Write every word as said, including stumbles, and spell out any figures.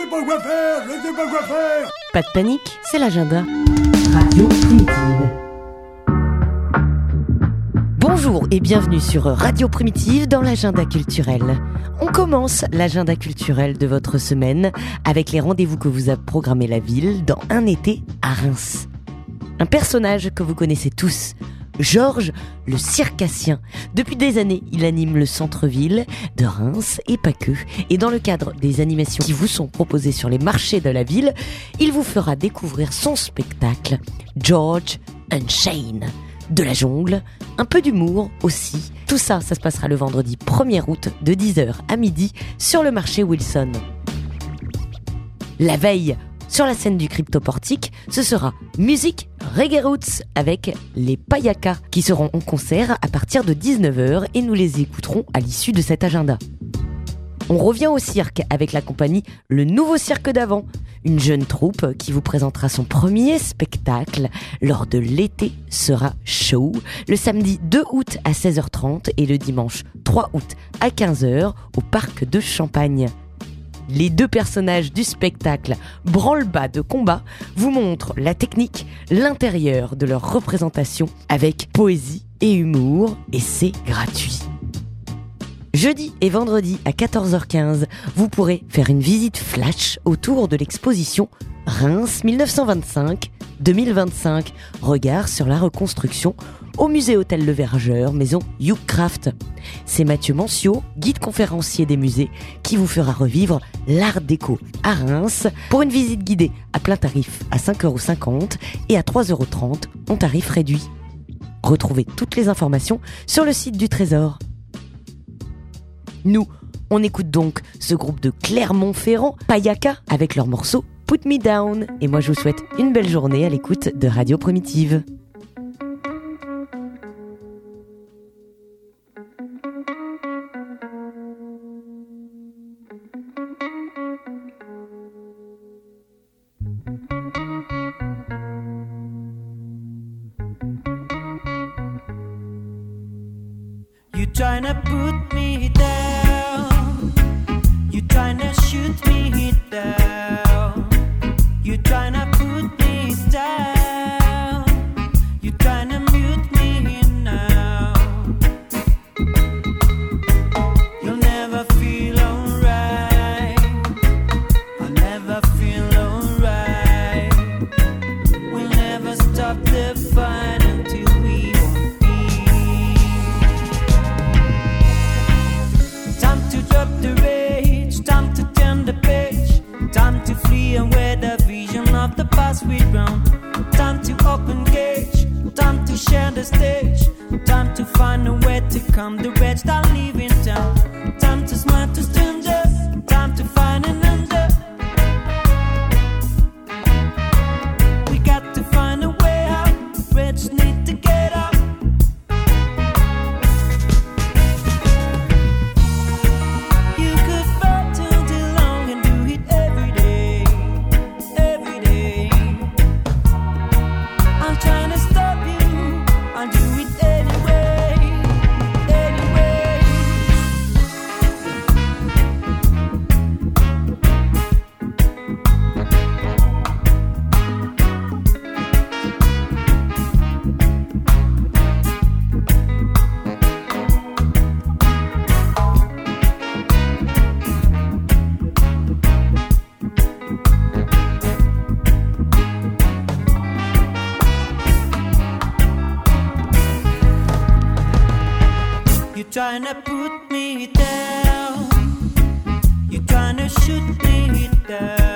sais pas quoi faire, je sais pas quoi faire. Pas de panique, c'est l'agenda. Radio Primitive. Bonjour et bienvenue sur Radio Primitive dans l'agenda culturel. On commence l'agenda culturel de votre semaine avec les rendez-vous que vous a programmé la ville dans Un été à Reims. Un personnage que vous connaissez tous, Georges le circassien. Depuis des années, il anime le centre-ville de Reims et pas que. Et dans le cadre des animations qui vous sont proposées sur les marchés de la ville, il vous fera découvrir son spectacle George Unchained. De la jungle, un peu d'humour aussi. Tout ça, ça se passera le vendredi premier août de dix heures à midi sur le marché Wilson. La veille, sur la scène du Cryptoportique, ce sera musique reggae roots avec les Payaka qui seront en concert à partir de dix-neuf heures et nous les écouterons à l'issue de cet agenda. On revient au cirque avec la compagnie Le Nouveau Cirque d'Avant, une jeune troupe qui vous présentera son premier spectacle lors de l'été sera show, le samedi deux août à seize heures trente et le dimanche trois août à quinze heures au parc de Champagne. Les deux personnages du spectacle branle-bas de combat vous montrent la technique, l'intérieur de leur représentation avec poésie et humour et c'est gratuit. Jeudi et vendredi à quatorze heures quinze, vous pourrez faire une visite flash autour de l'exposition Reims dix-neuf cent vingt-cinq deux mille vingt-cinq, regard sur la reconstruction au musée Hôtel Le Vergeur, maison Yougcraft. C'est Mathieu Mancio, guide conférencier des musées, qui vous fera revivre l'art déco à Reims pour une visite guidée à plein tarif à cinq euros cinquante et à trois euros trente en tarif réduit. Retrouvez toutes les informations sur le site du Trésor. Nous, on écoute donc ce groupe de Clermont-Ferrand, Payaka, avec leur morceau Put Me Down. Et moi, je vous souhaite une belle journée à l'écoute de Radio Primitive. You tryna put me down, you tryna shoot me down, you tryna put me down, you tryna mute me now. You'll never feel alright, I'll never feel alright. We'll never stop the fight until we won't be. Time to drop the rage, time to turn the page, time to flee and wear the vision of the past we ground. Time to open gauge, time to share the stage, time to find a way to calm the rage that live in town. Time to smile to strangers, time to find an answer. We got to find a way out, rage need to get up. Tryna put me down, you tryna shoot me down.